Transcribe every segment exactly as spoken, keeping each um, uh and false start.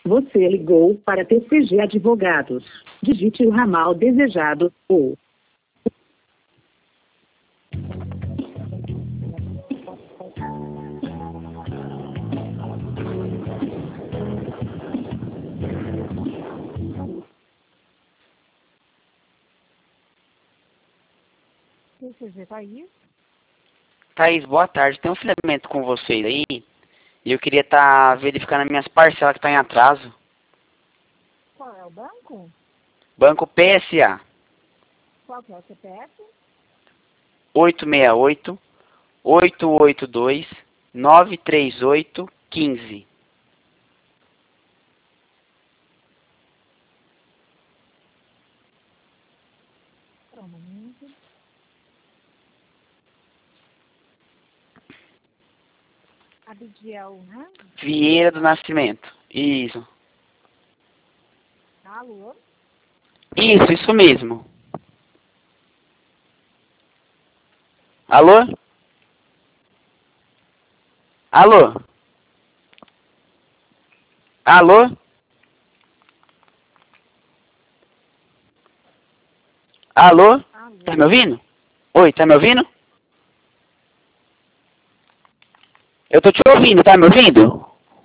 Você ligou para T C G Advogados. Digite o ramal desejado ou... T C G, Thaís? Thaís, boa tarde. Tem um filamento com vocês aí. E eu queria estar tá verificando as minhas parcelas que estão em atraso. Qual é o banco? Banco P S A. Qual que é o C P F? oito seis oito, oito oito dois, nove três oito, um cinco. Só um momento. Abigail, né? Vieira do Nascimento. Isso. Alô? Isso, isso mesmo. Alô? Alô? Alô? Alô? Alô? Tá me ouvindo? Oi, tá me ouvindo? Eu tô te ouvindo, tá me ouvindo?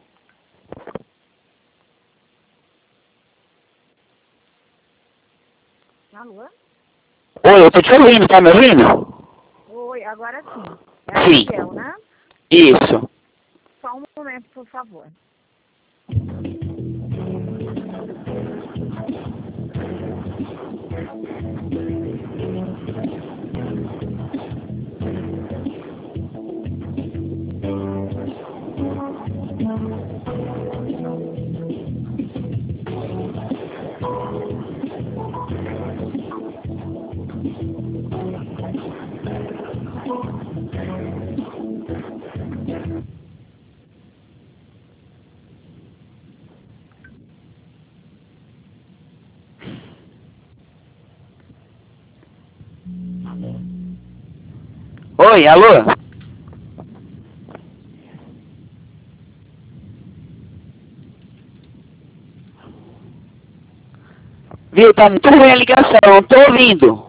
Alô? Oi, eu tô te ouvindo, tá me ouvindo? Oi, agora sim. É a Sim. Abigail, né? Isso. Só um momento, por favor. Oi, alô? Viu, tá muito ruim a ligação, não tô ouvindo.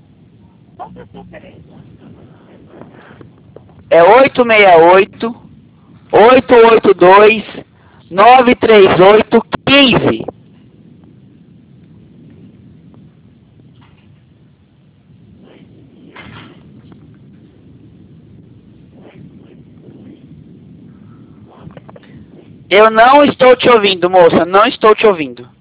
É oito seis oito, oito oito dois, nove três oito, um cinco. Eu não estou te ouvindo, moça, não estou te ouvindo.